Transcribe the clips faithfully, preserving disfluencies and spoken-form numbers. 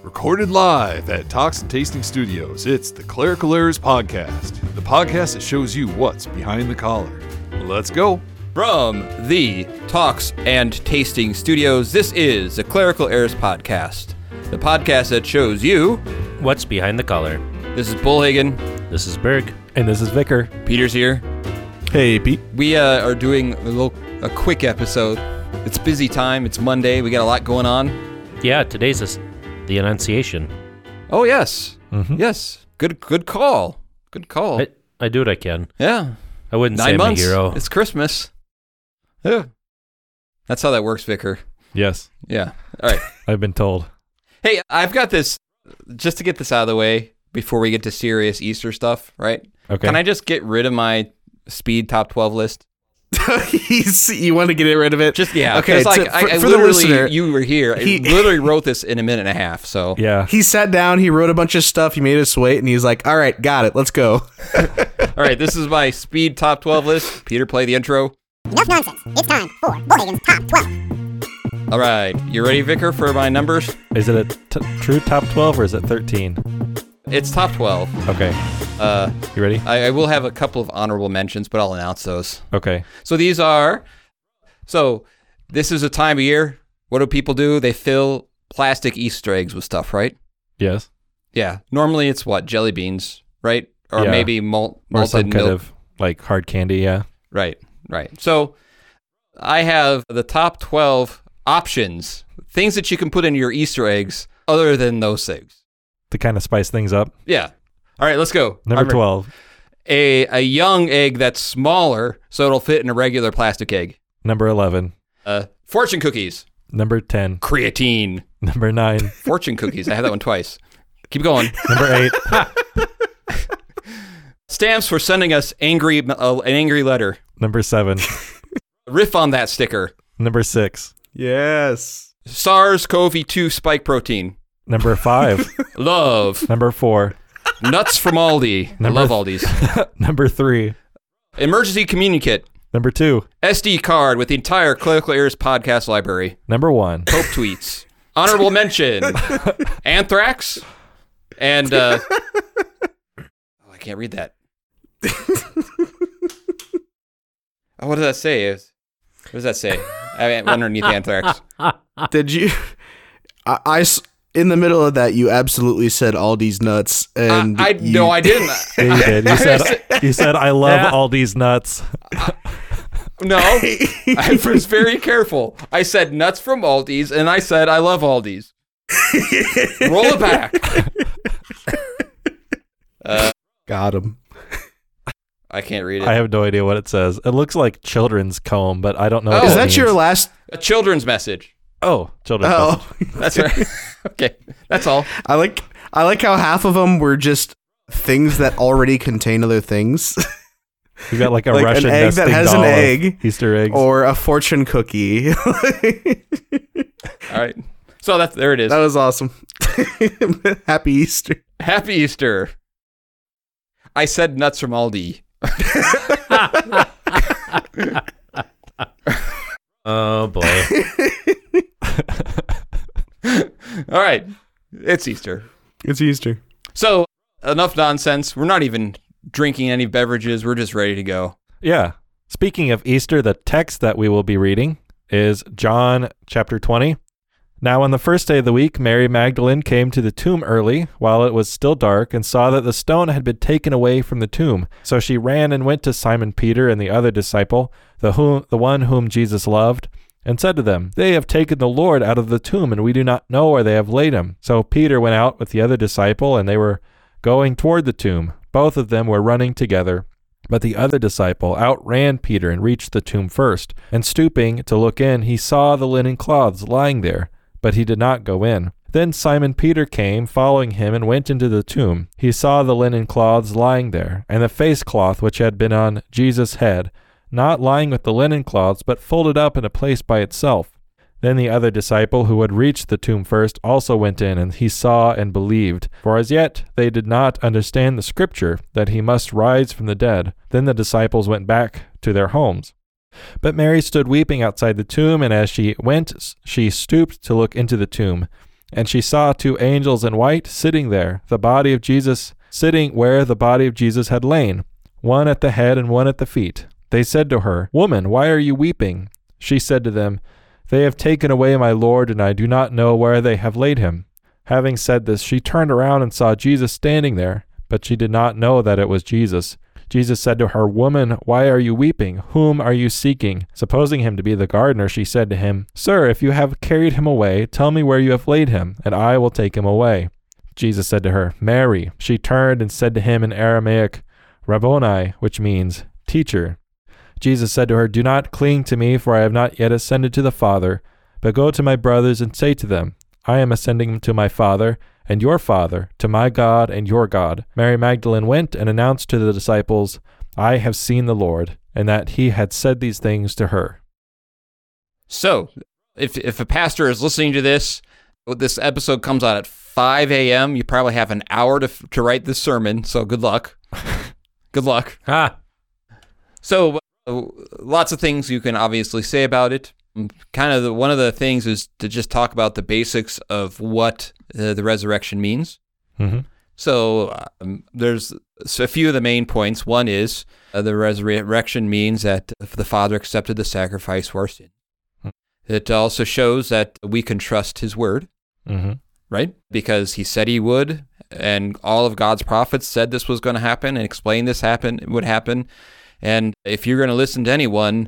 Recorded live at Talks and Tasting Studios, it's the Clerical Errors Podcast, the podcast that shows you what's behind the collar. Let's go. From the Talks and Tasting Studios, this is the Clerical Errors Podcast, the podcast that shows you what's behind the collar. This is Bullhagen. This is Berg. And this is Vicar. Peter's here. Hey, Pete. We uh, are doing a little a quick episode. It's busy time. It's Monday. We got a lot going on. Yeah, today's a, the Annunciation. Oh, yes. Mm-hmm. Yes. Good good call. Good call. I, I do what I can. Yeah. I wouldn't Nine say I'm months. a hero. It's Christmas. Yeah. That's how that works, Vicar. Yes. Yeah. All right. I've been told. Hey, I've got this, just to get this out of the way before we get to serious Easter stuff, right? Okay. Can I just get rid of my speed top twelve list? He's, you want to get rid of it? Just, yeah. Okay, like, so I, for, I for the literally, listener, you were here. he- I literally wrote this in a minute and a half, so. Yeah. he sat down, he wrote a bunch of stuff, he made us wait, and he's like, all right, got it, let's go. All right, this is my speed top twelve list. Peter, play the intro. Enough nonsense. It's time for Bullhagen's Top twelve. All right, you ready, Vicar, for my numbers? Is it a t- true top twelve or is it thirteen? It's top twelve. Okay. Uh, You ready? I, I will have a couple of honorable mentions, but I'll announce those. Okay. So these are, so this is a time of year. What do people do? They fill plastic Easter eggs with stuff, right? Yes. Yeah. Normally it's what? Jelly beans, right? Or Yeah. maybe malt, Or malted some kind milk. of like hard candy, yeah. Right, right. So I have the top twelve options, things that you can put in your Easter eggs other than those things. To kind of spice things up. Yeah. All right, let's go. Number I'm ready. twelve. A, a young egg that's smaller so it'll fit in a regular plastic egg. Number eleven. Uh, fortune cookies. Number ten. Creatine. Number nine. Fortune cookies. I have that one twice. Keep going. Number eight. Stamps for sending us angry uh, an angry letter. Number seven. Riff on that sticker. Number six. Yes. SARS-C o V two spike protein. Number five. Love. Number four. Nuts from Aldi. Number- I love Aldi's. Number three. Emergency communion kit. Number two. S D card with the entire Clerical Errors podcast library. Number one. Pope tweets. Honorable mention. Anthrax. And, uh... oh, I can't read that. Oh, what does that say? What does that say? I mean, underneath Anthrax. Did you, I, I s- in the middle of that, you absolutely said Aldi's nuts, and I, I you, no, I didn't. Yeah, you did. You said, you said I love Yeah. Aldi's nuts. No, I was very careful. I said nuts from Aldi's, and I said I love Aldi's. Roll it back. Uh, got him. I can't read it. I have no idea what it says. It looks like children's comb, but I don't know. Oh. what Is it that your means. last? A children's message. Oh, children's Oh, message. That's right. Okay, that's all. I like I like how half of them were just things that already contain other things, You got like a Like an Russian egg that nesting has an doll of egg, Easter eggs. or a fortune cookie. All right. So that's there it is. That was awesome. Happy Easter. Happy Easter. I said nuts from Aldi. Oh, boy. All right. It's Easter. It's Easter. So, enough nonsense. We're not even drinking any beverages. We're just ready to go. Yeah. Speaking of Easter, the text that we will be reading is John chapter twenty. Now on the first day of the week, Mary Magdalene came to the tomb early, while it was still dark, and saw that the stone had been taken away from the tomb. So she ran and went to Simon Peter and the other disciple, the whom, the one whom Jesus loved, and said to them, They have taken the Lord out of the tomb, and we do not know where they have laid him. So Peter went out with the other disciple, and they were going toward the tomb. Both of them were running together. But the other disciple outran Peter and reached the tomb first. And stooping to look in, he saw the linen cloths lying there, but he did not go in. Then Simon Peter came, following him, and went into the tomb. He saw the linen cloths lying there, and the face cloth which had been on Jesus' head, not lying with the linen cloths, but folded up in a place by itself. Then the other disciple who had reached the tomb first also went in, and he saw and believed. For as yet they did not understand the scripture, that he must rise from the dead. Then the disciples went back to their homes. But Mary stood weeping outside the tomb, and as she went, she stooped to look into the tomb. And she saw two angels in white sitting there, the body of Jesus sitting where the body of Jesus had lain, one at the head and one at the feet. They said to her, Woman, why are you weeping? She said to them, They have taken away my Lord, and I do not know where they have laid him. Having said this, she turned around and saw Jesus standing there, but she did not know that it was Jesus. Jesus said to her, Woman, why are you weeping? Whom are you seeking? Supposing him to be the gardener, she said to him, Sir, if you have carried him away, tell me where you have laid him, and I will take him away. Jesus said to her, Mary. She turned and said to him in Aramaic, Rabboni, which means teacher. Jesus said to her, Do not cling to me, for I have not yet ascended to the Father, but go to my brothers and say to them, I am ascending to my Father and your Father, to my God and your God. Mary Magdalene went and announced to the disciples, I have seen the Lord, and that he had said these things to her. So, if if a pastor is listening to this, this episode comes out at five a.m., you probably have an hour to to write this sermon, so good luck. Good luck. Ah, So, uh, lots of things you can obviously say about it. Kind of the, one of the things is to just talk about the basics of what uh, the resurrection means. Mm-hmm. So um, there's a few of the main points. One is uh, the resurrection means that the Father accepted the sacrifice for our sin. Mm-hmm. It also shows that we can trust his word, Mm-hmm. right? Because he said he would, and all of God's prophets said this was going to happen and explained this happen would happen. And if you're going to listen to anyone,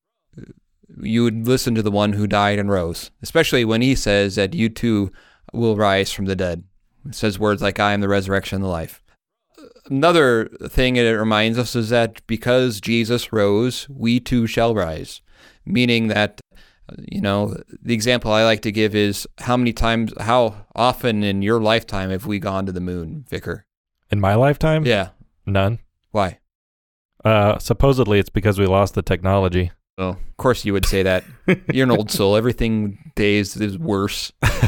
you would listen to the one who died and rose, especially when he says that you too will rise from the dead. It says words like, I am the resurrection and the life. Another thing it reminds us is that because Jesus rose, we too shall rise, meaning that, you know, the example I like to give is how many times, how often in your lifetime have we gone to the moon, Vicar? In my lifetime? Yeah. None. Why? Uh, supposedly it's because we lost the technology. Oh, of course you would say that. You're an old soul. Everything days is worse.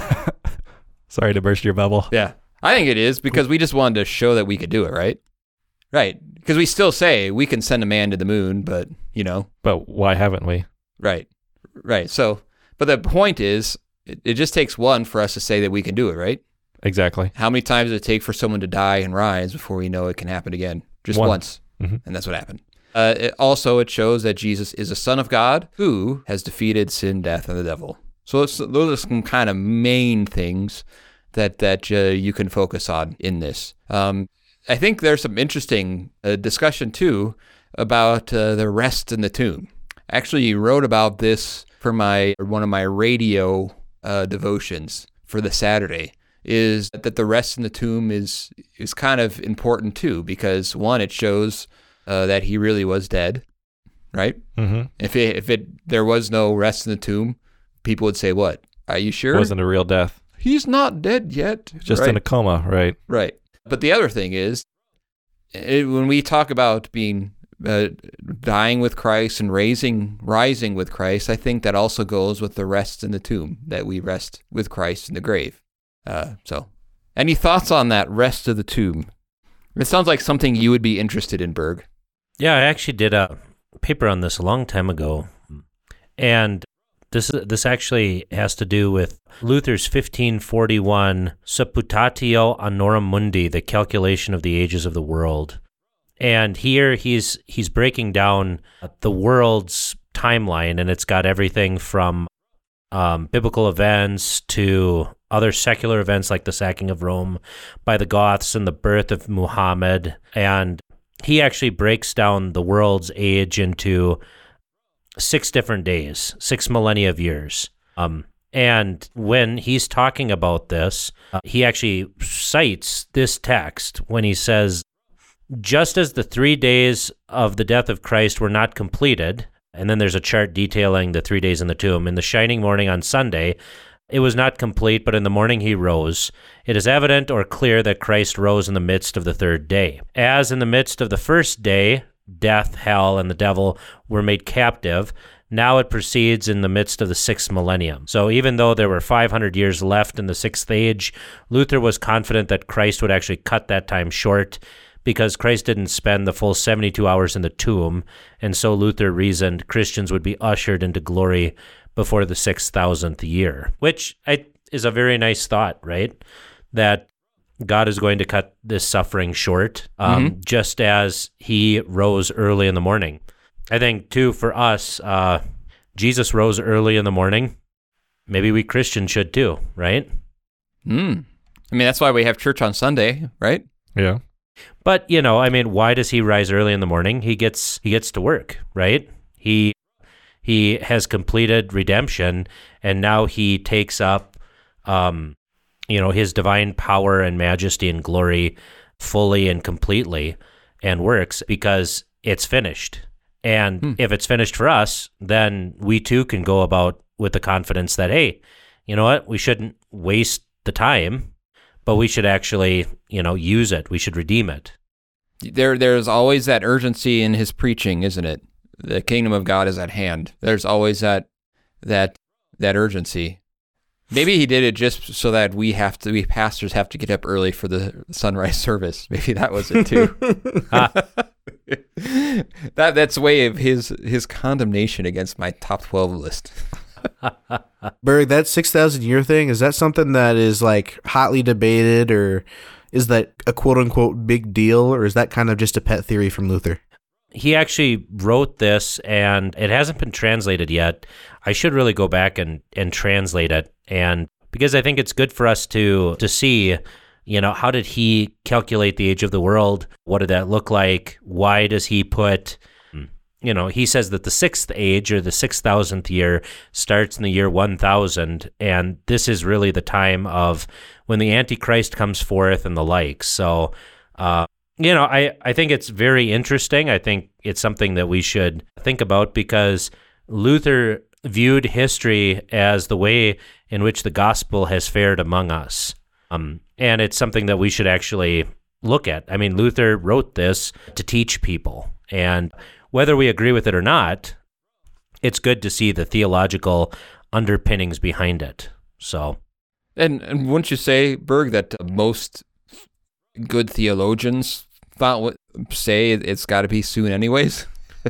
Sorry to burst your bubble. Yeah. I think it is because we just wanted to show that we could do it, right? Right. Because we still say we can send a man to the moon, but, you know. But why haven't we? Right. Right. So, but the point is, it, it just takes one for us to say that we can do it, right? Exactly. How many times does it take for someone to die and rise before we know it can happen again? Just Once. once. Mm-hmm. And that's what happened. Uh, it also, it shows that Jesus is a son of God who has defeated sin, death, and the devil. So it's, those are some kind of main things that that uh, you can focus on in this. Um, I think there's some interesting uh, discussion, too, about uh, the rest in the tomb. I actually wrote about this for my one of my radio uh, devotions for the Saturday, is that the rest in the tomb is is kind of important, too, because, one, it shows Uh, that he really was dead, right? Mm-hmm. If it, if it there was no rest in the tomb, people would say, "What? Are you sure? It wasn't a real death. He's not dead yet." Just right? in a coma, right? Right. But the other thing is, it, when we talk about being uh, dying with Christ and raising, rising with Christ, I think that also goes with the rest in the tomb, that we rest with Christ in the grave. Uh, so, any thoughts on that rest of the tomb? It sounds like something you would be interested in, Berg. yeah, I actually did a paper on this a long time ago, and this this actually has to do with Luther's fifteen forty-one Supputatio Annorum Mundi, the calculation of the ages of the world. And here he's he's breaking down the world's timeline, and it's got everything from um, biblical events to other secular events like the sacking of Rome by the Goths and the birth of Muhammad. And he actually breaks down the world's age into six different days, six millennia of years. Um, and when he's talking about this, uh, he actually cites this text when he says, just as the three days of the death of Christ were not completed, and then there's a chart detailing the three days in the tomb, in the shining morning on Sunday, it was not complete, but in the morning he rose. It is evident or clear that Christ rose in the midst of the third day. As in the midst of the first day, death, hell, and the devil were made captive, now it proceeds in the midst of the sixth millennium. So even though there were five hundred years left in the sixth age, Luther was confident that Christ would actually cut that time short, because Christ didn't spend the full seventy-two hours in the tomb, and so Luther reasoned Christians would be ushered into glory before the six thousandth year, which I is a very nice thought, right? That God is going to cut this suffering short, um, Mhm. just as he rose early in the morning. I think, too, for us, uh, Jesus rose early in the morning. Maybe we Christians should, too, right? Mm. I mean, that's why we have church on Sunday, right? Yeah. But, you know, I mean, why does he rise early in the morning? He gets he gets to work, right? He he has completed redemption, and now he takes up, um, you know, his divine power and majesty and glory fully and completely, and works because it's finished. And Hmm. if it's finished for us, then we too can go about with the confidence that, hey, you know what? We shouldn't waste the time, but we should actually, you know, use it. We should redeem it. There, there's always that urgency in his preaching, isn't it? The kingdom of God is at hand. There's always that, that, that urgency. Maybe he did it just so that we have to, we pastors have to get up early for the sunrise service. Maybe that was it too. that that's way of his his condemnation against my top twelve list. Berg, that six thousand year thing, is that something that is like hotly debated, or is that a quote unquote big deal, or is that kind of just a pet theory from Luther? He actually wrote this, and it hasn't been translated yet. I should really go back and, and translate it, and because I think it's good for us to to see, you know, how did he calculate the age of the world? What did that look like? Why does he put, you know, he says that the sixth age, or the six thousandth year, starts in the year one thousand, and this is really the time of when the Antichrist comes forth and the like. So, uh, you know, I, I think it's very interesting. I think it's something that we should think about, because Luther viewed history as the way in which the gospel has fared among us. Um, and it's something that we should actually look at. I mean, Luther wrote this to teach people, and whether we agree with it or not, it's good to see the theological underpinnings behind it. So, And and wouldn't you say, Berg, that uh, most good theologians thought what, say it's got to be soon anyways?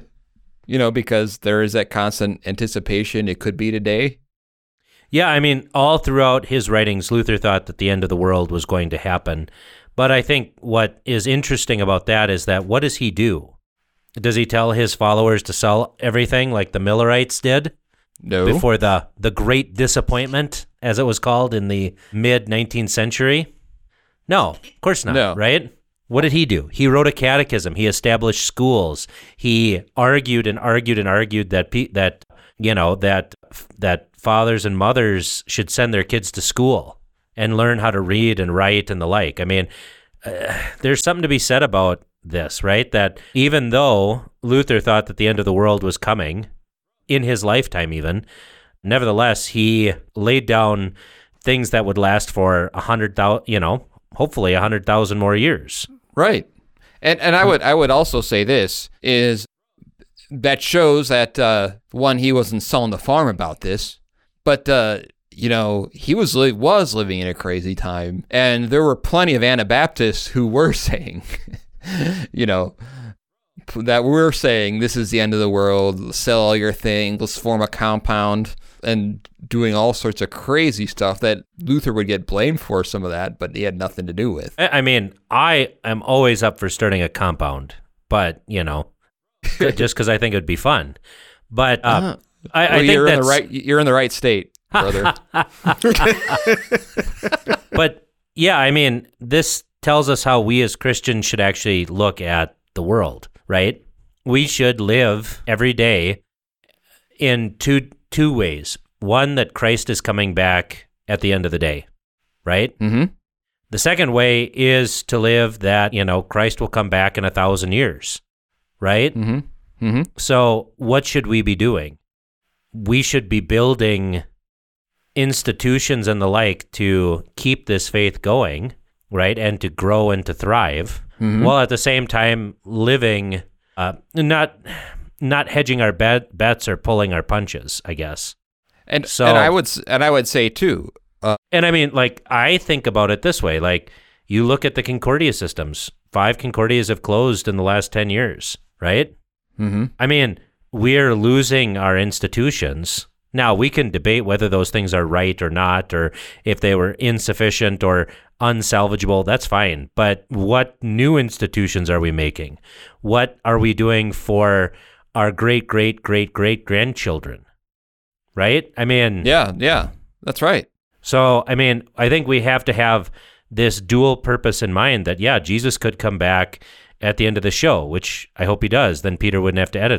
You know, because there is that constant anticipation it could be today. yeah, I mean, all throughout his writings, Luther thought that the end of the world was going to happen. But I think what is interesting about that is that what does he do? Does he tell his followers to sell everything like the Millerites did? No. Before the, the Great Disappointment, as it was called in the mid-nineteenth century? No, of course not, No. right? What did he do? He wrote a catechism. He established schools. He argued and argued and argued that pe- that you know that that fathers and mothers should send their kids to school and learn how to read and write and the like. I mean, uh, there's something to be said about this, right? That even though Luther thought that the end of the world was coming in his lifetime, even nevertheless, he laid down things that would last for a hundred thousand, you know, hopefully a hundred thousand more years. Right. And and I would I would also say this is that shows that uh, one, he wasn't selling the farm about this, but uh, you know, he was li- was living in a crazy time, and there were plenty of Anabaptists who were saying, you know, that were saying this is the end of the world, sell all your things, let's form a compound, and doing all sorts of crazy stuff that Luther would get blamed for some of that, but he had nothing to do with. I I mean, I am always up for starting a compound, but you know, just because I think it would be fun. But uh, Uh-huh. I, I Well, think you're in that's the right. You're in the right state, brother. But yeah, I mean, this tells us how we as Christians should actually look at the world, right? We should live every day in two two ways. One, that Christ is coming back at the end of the day, right? Mm-hmm. The second way is to live that, you know, Christ will come back in a thousand years, right? Mm-hmm. Mm-hmm. So what should we be doing? We should be building institutions and the like to keep this faith going, right? And to grow and to thrive, Mhm. while at the same time living, uh, not not hedging our bet, bets or pulling our punches, I guess. And So- and I would s- and I would say too. Uh, And I mean, like, I think about it this way. Like, you look at the Concordia systems. Five Concordias have closed in the last ten years, right? mm-hmm. I mean, we're losing our institutions Now, we can debate whether those things are right or not, or if they were insufficient or unsalvageable. That's fine. But what new institutions are we making? What are we doing for our great, great, great, great grandchildren? Right? I mean, Yeah, yeah, that's right. so, I mean, I think we have to have this dual purpose in mind that, yeah, Jesus could come back at the end of the show, which I hope he does. Then Peter wouldn't have to edit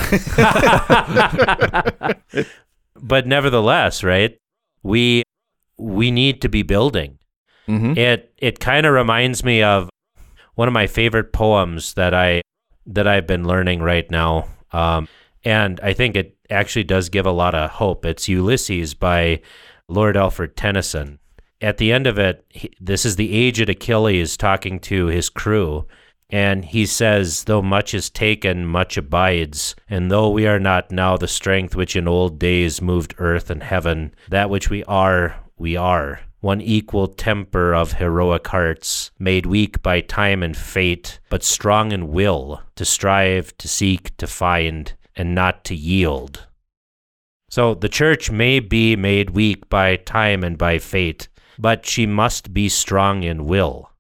it. But nevertheless, right, we we need to be building. Mm-hmm. It it kind of reminds me of one of my favorite poems that I that I've been learning right now, um, and I think it actually does give a lot of hope. It's Ulysses by Lord Alfred Tennyson. At the end of it, he, this is the aged Achilles talking to his crew, and he says, "Though much is taken, much abides, and though we are not now the strength which in old days moved earth and heaven, that which we are, we are. One equal temper of heroic hearts, made weak by time and fate, but strong in will, to strive, to seek, to find, and not to yield." So the church may be made weak by time and by fate, but she must be strong in will.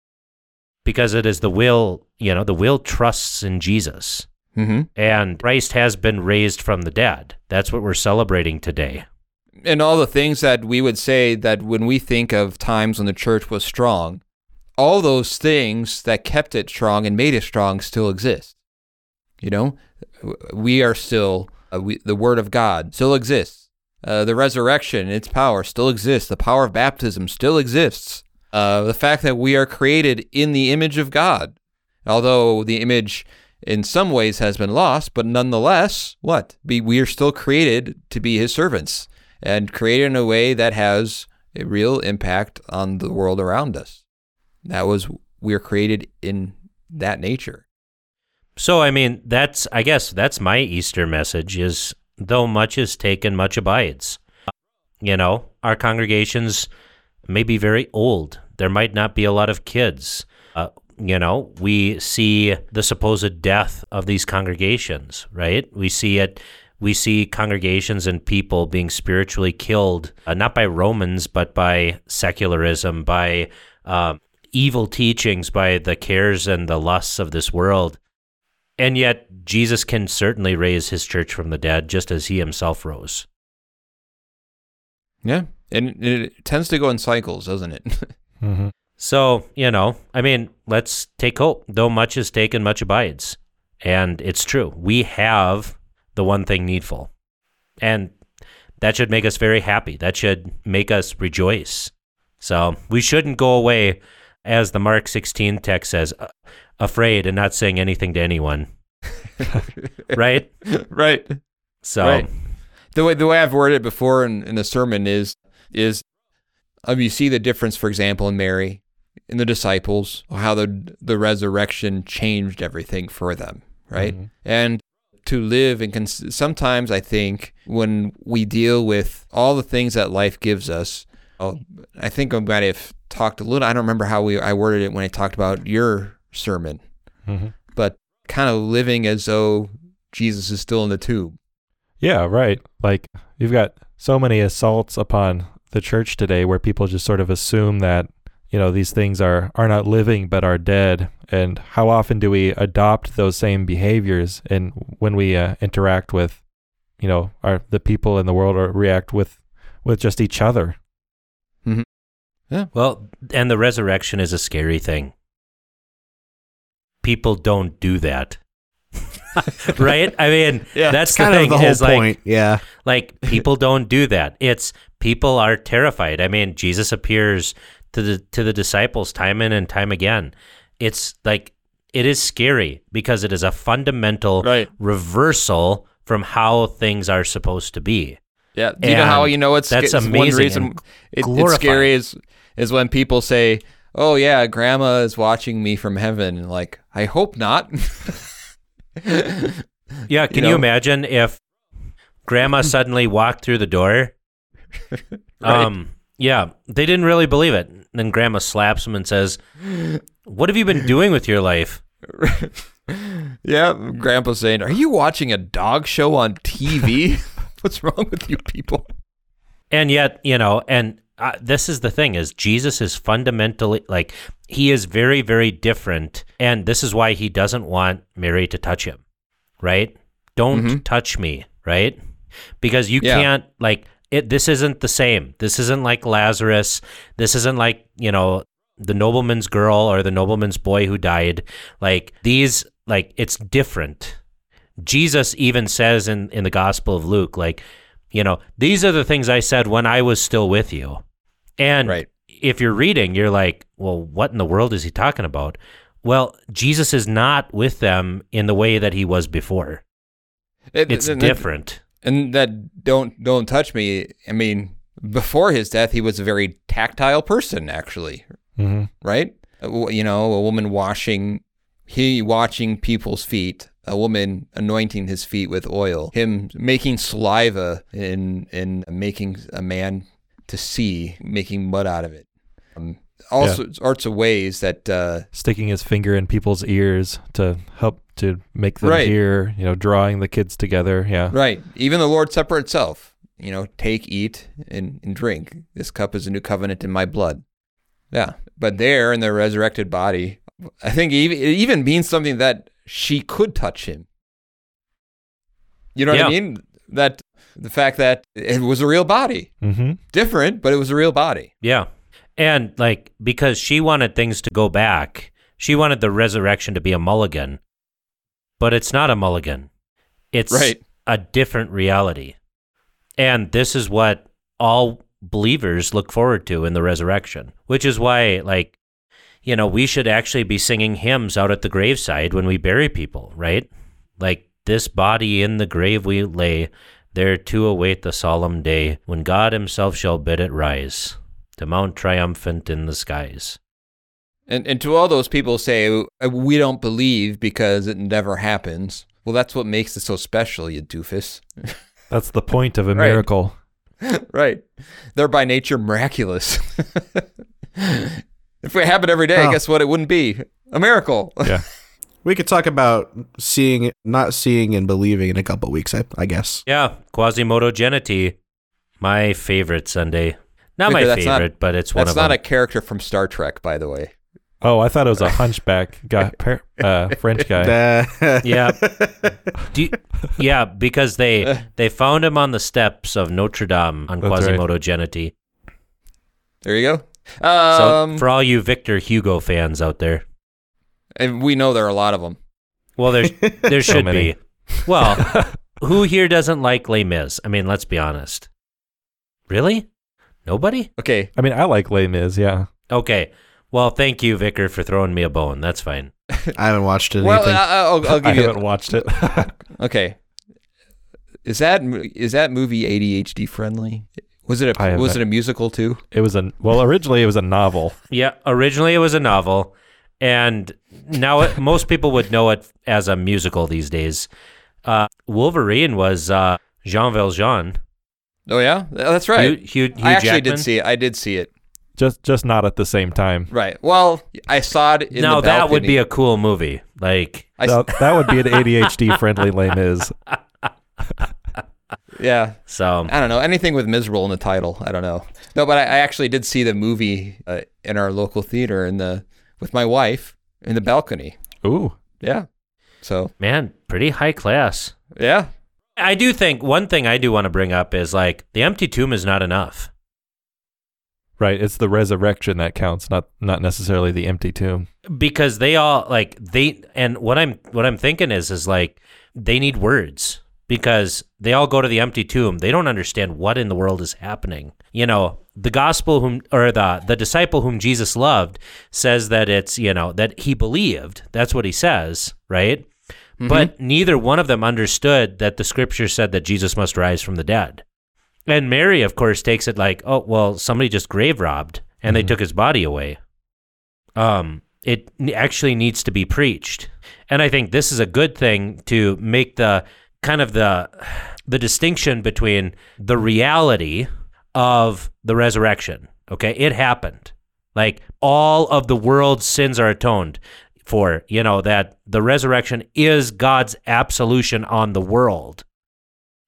Because it is the will, you know, the will trusts in Jesus. Mm-hmm. And Christ has been raised from the dead. That's what we're celebrating today. And all the things that we would say that when we think of times when the church was strong, all those things that kept it strong and made it strong still exist. You know, we are still, uh, we, the Word of God still exists. Uh, the resurrection, its power still exists. The power of baptism still exists. Uh, the fact that we are created in the image of God, although the image in some ways has been lost, but nonetheless, what? We, we are still created to be His servants and created in a way that has a real impact on the world around us. That was, we are created in that nature. So, I mean, that's, I guess that's my Easter message is, though much is taken, much abides. You know, our congregations may be very old. There might not be a lot of kids. Uh, you know, we see the supposed death of these congregations, right? We see it. We see congregations and people being spiritually killed, uh, not by Romans, but by secularism, by uh, evil teachings, by the cares and the lusts of this world. And yet, Jesus can certainly raise His church from the dead, just as He Himself rose. Yeah, and it tends to go in cycles, doesn't it? Mm-hmm. So, you know, I mean, let's take hope. Though much is taken, much abides. And it's true. We have the one thing needful. And that should make us very happy. That should make us rejoice. So we shouldn't go away, as the Mark sixteen text says, afraid and not saying anything to anyone. Right? Right. So right. The way the way I've worded it before in, in a sermon is is um, you see the difference, for example, in Mary, in the disciples, how the the resurrection changed everything for them, right? Mm-hmm. And to live and cons- sometimes I think when we deal with all the things that life gives us, oh, I think I might have talked a little. I don't remember how we I worded it when I talked about your sermon, mm-hmm. but kind of living as though Jesus is still in the tomb. Yeah, right. Like, you've got so many assaults upon the church today where people just sort of assume that, you know, these things are, are not living but are dead. And how often do we adopt those same behaviors and when we uh, interact with, you know, our the people in the world or react with, with just each other? Mm-hmm. Yeah. Well, and the resurrection is a scary thing. People don't do that. Right? I mean, yeah, that's the kind thing. of the whole is like, point. Yeah. Like, people don't do that. It's people are terrified. I mean, Jesus appears to the to the disciples time in and time again. It's like, it is scary because it is a fundamental right. reversal from how things are supposed to be. Yeah. Do you and know how you know it's that's it's amazing? One reason it, it's scary is is when people say, "Oh yeah, Grandma is watching me from heaven." And like, I hope not. Yeah, can you, know? you imagine if Grandma suddenly walked through the door? Right. Um, yeah, they didn't really believe it. Then Grandma slaps him and says, "What have you been doing with your life?" Yeah, Grandpa's saying, "Are you watching a dog show on T V?" What's wrong with you people? And yet, you know, and uh, this is the thing is Jesus is fundamentally like he is very, very different. And this is why he doesn't want Mary to touch him, right? Don't Mm-hmm. touch me, right? Because you Yeah. can't like it. This isn't the same. This isn't like Lazarus. This isn't like, you know, the nobleman's girl or the nobleman's boy who died. Like these, like it's different. Jesus even says in, in the Gospel of Luke, like, you know, these are the things I said when I was still with you. And Right. if you're reading, you're like, well, what in the world is he talking about? Well, Jesus is not with them in the way that he was before. It- It's and- different. And that don't don't touch me. I mean, before his death, he was a very tactile person, actually, Mm-hmm. right? A w- You know, a woman washing, he washing people's feet, a woman anointing his feet with oil, him making saliva and and making a man to see, making mud out of it. Um, all Yeah. sorts, sorts of ways that uh, Sticking his finger in people's ears to help to make them Right. hear, you know, drawing the kids together. Yeah. Right. Even the Lord's Supper itself, you know, take, eat, and, and drink. This cup is a new covenant in my blood. Yeah. But there in the resurrected body, I think even, it even means something that she could touch him. You know what I Yeah. mean? That the fact that it was a real body. Mm-hmm. Different, but it was a real body. Yeah. And like, because she wanted things to go back, she wanted the resurrection to be a mulligan, but it's not a mulligan. It's Right. a different reality. And this is what all believers look forward to in the resurrection, which is why, like, you know, we should actually be singing hymns out at the graveside when we bury people, right? Like, this body in the grave we lay, there to await the solemn day when God himself shall bid it rise to mount triumphant in the skies. And and to all those people who say, we don't believe because it never happens. Well, that's what makes it so special, you doofus. That's the point of a Right. miracle. Right. They're by nature miraculous. If it happened every day, Oh. guess what? It wouldn't be a miracle. Yeah. We could talk about seeing, not seeing, and believing in a couple weeks. I, I guess. Yeah, Quasimodo Genity, my favorite Sunday. Not my Victor, that's not- favorite, but it's one That's of not them. a character from Star Trek, by the way. Oh, I thought it was a hunchback guy, per, uh, French guy. Yeah. Do you- yeah, because they they found him on the steps of Notre Dame on That's right. Quasimodo Genity. There you go. So Um, for all you Victor Hugo fans out there, and we know there are a lot of them. well, there there So should many. be. Well, who here doesn't like Les Mis? I mean, let's be honest. Really? Nobody? Okay. I mean, I like Les Mis, yeah. Okay. Well, thank you, Vicar, for throwing me a bone. That's fine. I haven't watched it. Well, anything. I, I'll, I'll I give you. haven't watched it. Okay. Is that is that movie A D H D friendly? Was it I a have was not- it a musical too? It was a, well, originally it was a novel. Yeah, originally it was a novel, and now it, most people would know it as a musical these days. Uh, Wolverine was uh, Jean Valjean. Oh yeah, that's right. Hugh, Hugh, Hugh I actually Jackman. did see it. I did see it. Just just not at the same time. Right. Well, I saw it in Now the that would balcony. be a cool movie. Like, I, That, that would be an A D H D friendly Les Mis. yeah. so I don't know anything with miserable in the title. I don't know. No, but I, I actually did see the movie uh, in our local theater in the with my wife in the balcony. Ooh. Yeah. So man, pretty high class. yeah. I do think one thing I do want to bring up is like the empty tomb is not enough. Right. It's the resurrection that counts, not not necessarily the empty tomb. Because they all like they and what I'm what I'm thinking is is like they need words because they all go to the empty tomb. They don't understand what in the world is happening. You know, the gospel whom or the the disciple whom Jesus loved says that it's, you know, that he believed. That's what he says, right? Mm-hmm. But neither one of them understood that the scripture said that Jesus must rise from the dead. And Mary, of course, takes it like, oh, well, somebody just grave robbed and they took his body away. Um, it n- actually needs to be preached. And I think this is a good thing to make the kind of the the distinction between the reality of the resurrection. Okay, it happened. Like all of the world's sins are atoned for, you know, that the resurrection is God's absolution on the world.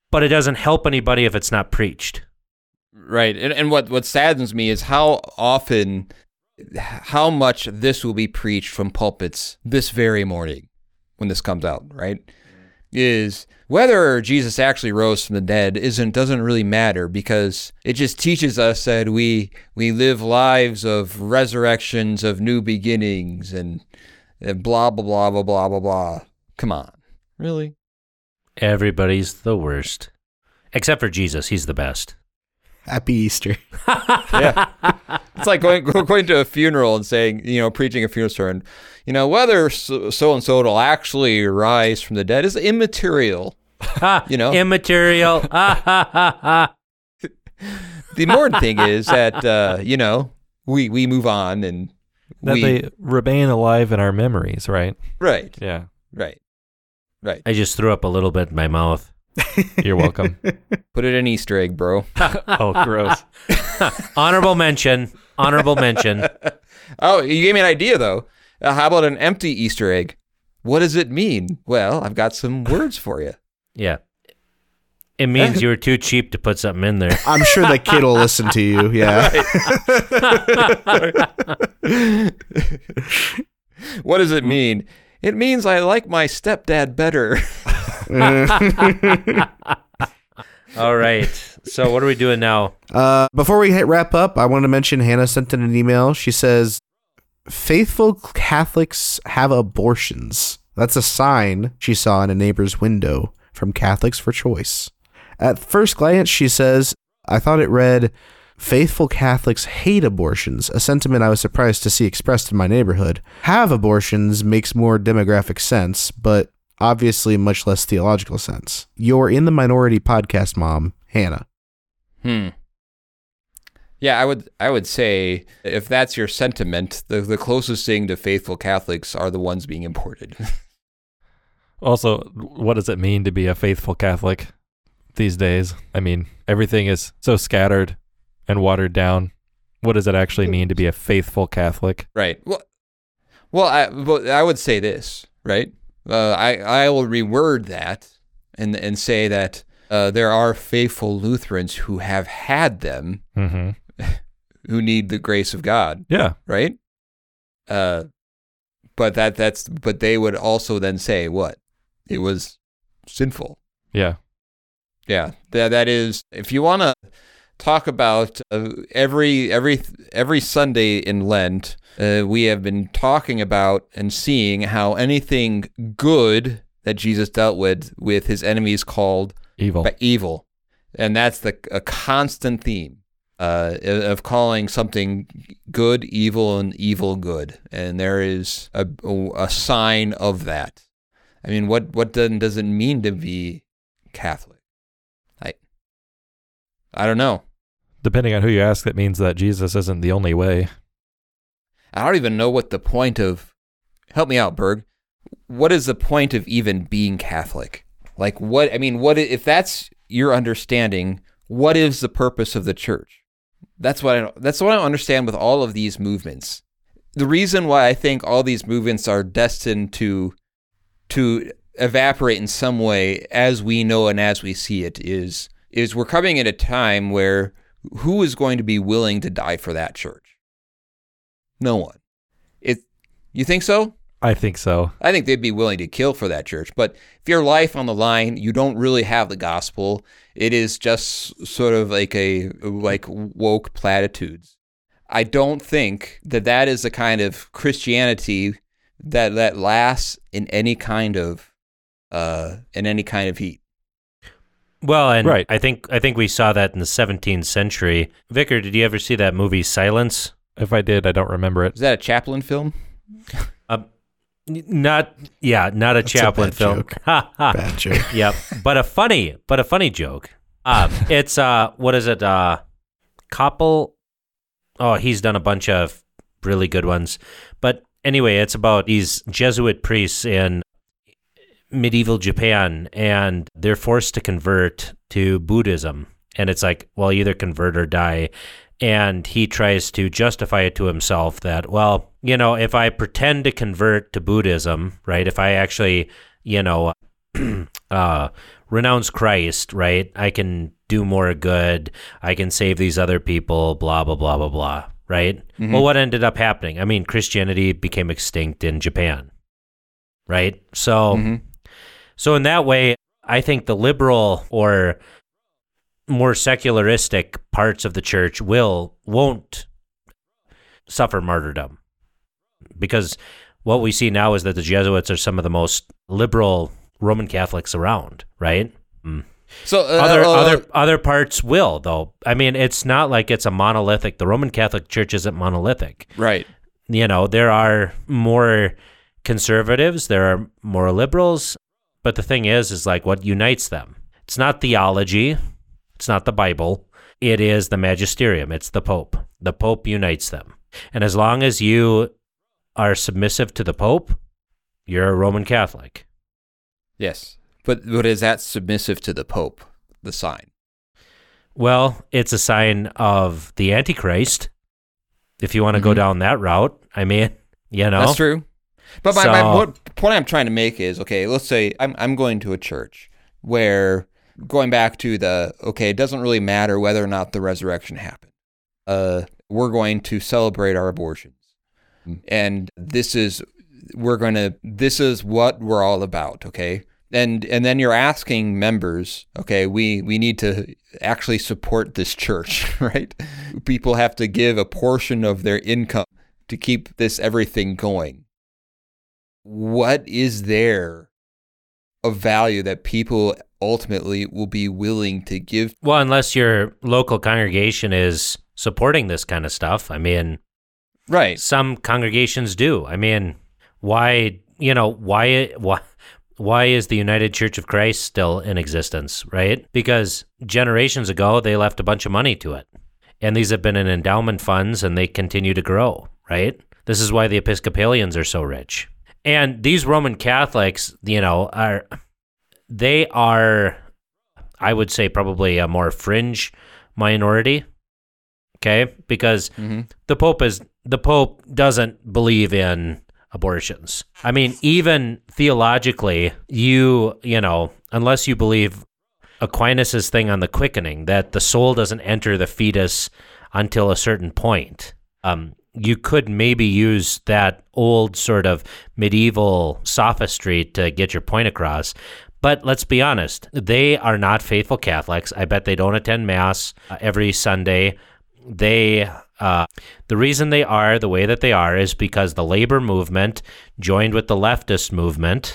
but it doesn't help anybody if it's not preached. Right. And, and what, what saddens me is how often, how much this will be preached from pulpits this very morning when this comes out, right? Is whether Jesus actually rose from the dead isn't doesn't really matter, because it just teaches us that we we live lives of resurrections, of new beginnings, and, and blah, blah, blah, blah, blah, blah, blah. Come on. Really? Everybody's the worst. Except for Jesus. He's the best. Happy Easter. Yeah. It's like going going to a funeral and saying, you know, preaching a funeral sermon, you know, whether so and so will actually rise from the dead is immaterial. You know, immaterial. The important thing is that uh, you know, we we move on and that we, they remain alive in our memories, right? Right. Yeah. Right. Right. I just threw up a little bit in my mouth. You're welcome. Put it in Easter egg, bro. Oh, gross. Honorable mention. Honorable mention. Oh, you gave me an idea, though. Uh, how about an empty Easter egg? What does it mean? Well, I've got some words for you. Yeah. It means you were too cheap to put something in there. I'm sure the kid will listen to you. Yeah. What does it mean? It means I like my stepdad better. All right. So what are we doing now? Uh, before we hit wrap up, I want to mention Hannah sent in an email. She says, faithful Catholics have abortions. That's a sign she saw in a neighbor's window from Catholics for Choice. At first glance, she says, I thought it read, faithful Catholics hate abortions, a sentiment I was surprised to see expressed in my neighborhood. Have abortions makes more demographic sense, but obviously much less theological sense. You're in the minority podcast, Mom, Hannah. Hmm. Yeah, I would I would say if that's your sentiment, the, the closest thing to faithful Catholics are the ones being imported. Also, what does it mean to be a faithful Catholic these days? I mean, everything is so scattered and watered down. What does it actually mean to be a faithful Catholic? Right. Well, well, I well, I would say this, right? Uh, I I will reword that and and say that uh, there are faithful Lutherans who have had them, Mm-hmm. who need the grace of God. Yeah. Right. Uh, but that that's but they would also then say what? It was sinful. Yeah. Yeah. That that is, if you want to talk about uh, every every every Sunday in Lent, uh, we have been talking about and seeing how anything good that Jesus dealt with with his enemies called Evil. evil, and that's the a constant theme uh, of calling something good evil and evil good, and there is a a sign of that. I mean, what what then does it mean to be Catholic? I I don't know. Depending on who you ask, that means that Jesus isn't the only way. I don't even know what the point of, help me out, Berg. What is the point of even being Catholic? Like what, I mean, what, if that's your understanding, what is the purpose of the church? That's what I, that's what I don't understand with all of these movements. The reason why I think all these movements are destined to, to evaporate in some way as we know and as we see it is, is we're coming at a time where who is going to be willing to die for that church? No one. It. You think so? I think so. I think they'd be willing to kill for that church. But if your life on the line, you don't really have the gospel. It is just sort of like a like woke platitudes. I don't think that that is the kind of Christianity that that lasts in any kind of uh in any kind of heat. Well, and Right. I think I think we saw that in the seventeenth century. Vicar, did you ever see that movie Silence? If I did, I don't remember it. Is that a Chaplin film? Uh, n- not, yeah, not a That's a Chaplin bad film. joke. Ha, ha. Bad joke. Yep, but a funny, but a funny joke. Uh, it's uh, what is it? Uh, Koppel. Oh, he's done a bunch of really good ones. But anyway, it's about these Jesuit priests in medieval Japan, and they're forced to convert to Buddhism. And it's like, well, either convert or die. And he tries to justify it to himself that, well, you know, if I pretend to convert to Buddhism, right, if I actually, you know, uh, renounce Christ, right? I can do more good. I can save these other people, blah, blah, blah, blah, blah, right? Mm-hmm. Well, what ended up happening? I mean, Christianity became extinct in Japan, right? So, mm-hmm. so in that way, I think the liberal or more secularistic parts of the church will, won't suffer martyrdom, because what we see now is that the Jesuits are some of the most liberal Roman Catholics around, right? Mm. So uh, other uh, other other parts will, though. I mean, it's not like it's a monolithic. The Roman Catholic Church isn't monolithic, right? You know, there are more conservatives, there are more liberals, but the thing is, is like what unites them. It's not theology, it's not the Bible. It is the magisterium. It's the Pope. The Pope unites them, and as long as you are submissive to the Pope, you're a Roman Catholic. Yes. But but is that submissive to the Pope, the sign? Well, it's a sign of the Antichrist, if you want to mm-hmm. go down that route. I mean, you know. That's true. But my, so, my what, point I'm trying to make is, okay, let's say I'm I'm going to a church where, going back to the, okay, it doesn't really matter whether or not the resurrection happened. Uh, we're going to celebrate our abortions. And this is, we're going to, this is what we're all about, okay? And and then you're asking members, okay, we, we need to actually support this church, right? People have to give a portion of their income to keep this everything going. What is there of value that people ultimately will be willing to give? Well, unless your local congregation is supporting this kind of stuff. I mean, right. Some congregations do. I mean, why, you know, why, why, why is the United Church of Christ still in existence, right? Because generations ago, they left a bunch of money to it. And these have been in endowment funds, and they continue to grow, right? This is why the Episcopalians are so rich. And these Roman Catholics, you know, are, they are, I would say, probably a more fringe minority, okay? Because mm-hmm. the Pope is, the Pope doesn't believe in abortions. I mean, even theologically, you, you know, unless you believe Aquinas's thing on the quickening, that the soul doesn't enter the fetus until a certain point, um, you could maybe use that old sort of medieval sophistry to get your point across. But let's be honest, they are not faithful Catholics. I bet they don't attend Mass uh, every Sunday. They, uh, the reason they are the way that they are is because the labor movement joined with the leftist movement,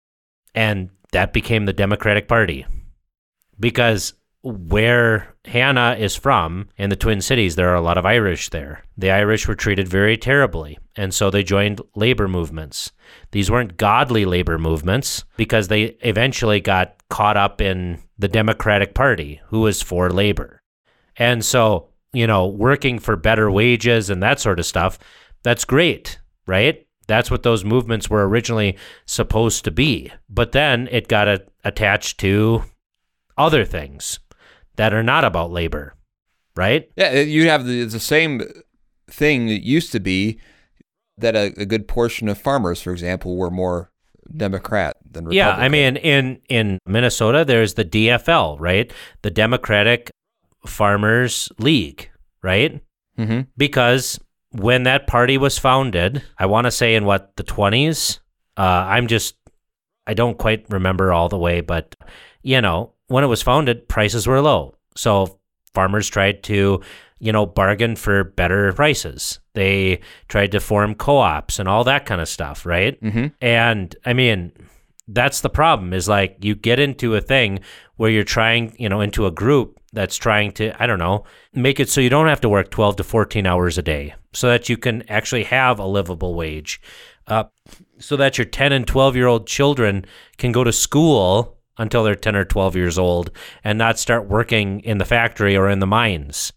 and that became the Democratic Party. Because where Hannah is from, in the Twin Cities, there are a lot of Irish there. The Irish were treated very terribly, and so they joined labor movements. These weren't godly labor movements because they eventually got caught up in the Democratic Party, who was for labor. And so, you know, working for better wages and that sort of stuff, that's great, right? That's what those movements were originally supposed to be. But then it got a- attached to other things that are not about labor, right? Yeah, you have the, the same thing that used to be that a, a good portion of farmers, for example, were more Democrat than Republican. Yeah, I mean, in, in Minnesota, there's the D F L, right? The Democratic Farmers League, right? Mm-hmm. Because when that party was founded, I want to say in what, the twenties? Uh, I'm just, I don't quite remember all the way, but, you know, when it was founded, prices were low. So farmers tried to, you know, bargain for better prices. They tried to form co-ops and all that kind of stuff, right? Mm-hmm. And I mean, that's the problem is like you get into a thing where you're trying, you know, into a group that's trying to, I don't know, make it so you don't have to work twelve to fourteen hours a day so that you can actually have a livable wage, uh, so that your ten and twelve year old children can go to school until they're ten or twelve years old and not start working in the factory or in the mines.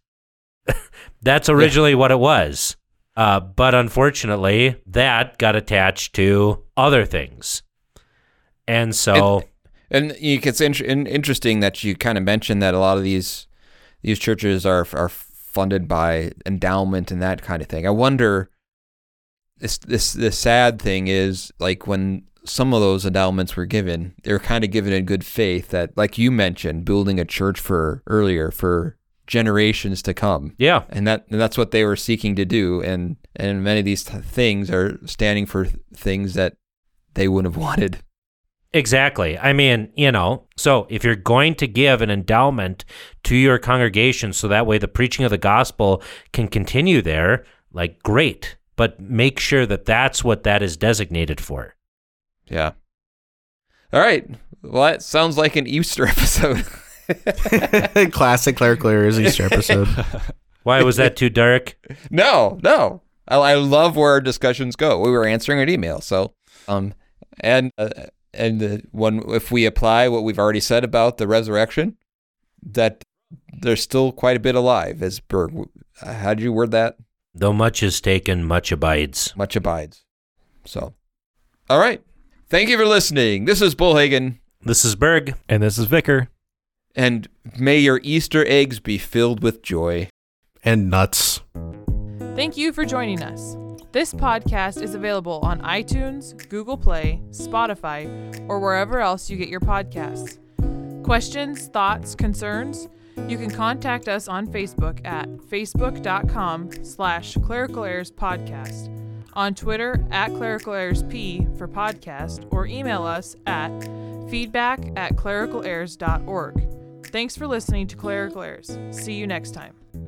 That's originally yeah. what it was. Uh, but unfortunately, that got attached to other things. And so... And, and it's in, interesting that you kind of mentioned that a lot of these these churches are are funded by endowment and that kind of thing. I wonder, this this the sad thing is, like when some of those endowments were given, they were kind of given in good faith that, like you mentioned, building a church for earlier for generations to come. Yeah. And that and that's what they were seeking to do. And, and many of these th- things are standing for th- things that they wouldn't have wanted. Exactly. I mean, you know, so if you're going to give an endowment to your congregation so that way the preaching of the gospel can continue there, like, great. But make sure that that's what that is designated for. Yeah. All right. Well, that sounds like an Easter episode. Classic Clerical Errors Easter episode. Why was that too dark? No, no. I, I love where our discussions go. We were answering an email, so um, and uh, and uh, when if we apply what we've already said about the resurrection, that there's still quite a bit alive. As Berg, how did you word that? Though much is taken, much abides. Much abides. So, all right. Thank you for listening. This is Bullhagen. This is Berg. And this is Vicar. And may your Easter eggs be filled with joy. And nuts. Thank you for joining us. This podcast is available on iTunes, Google Play, Spotify, or wherever else you get your podcasts. Questions, thoughts, concerns? You can contact us on Facebook at facebook.com slash clerical errors podcast, on Twitter at clerical errors p for podcast, or email us at feedback at clerical errors dot org. Thanks for listening to Clerical Errors. See you next time.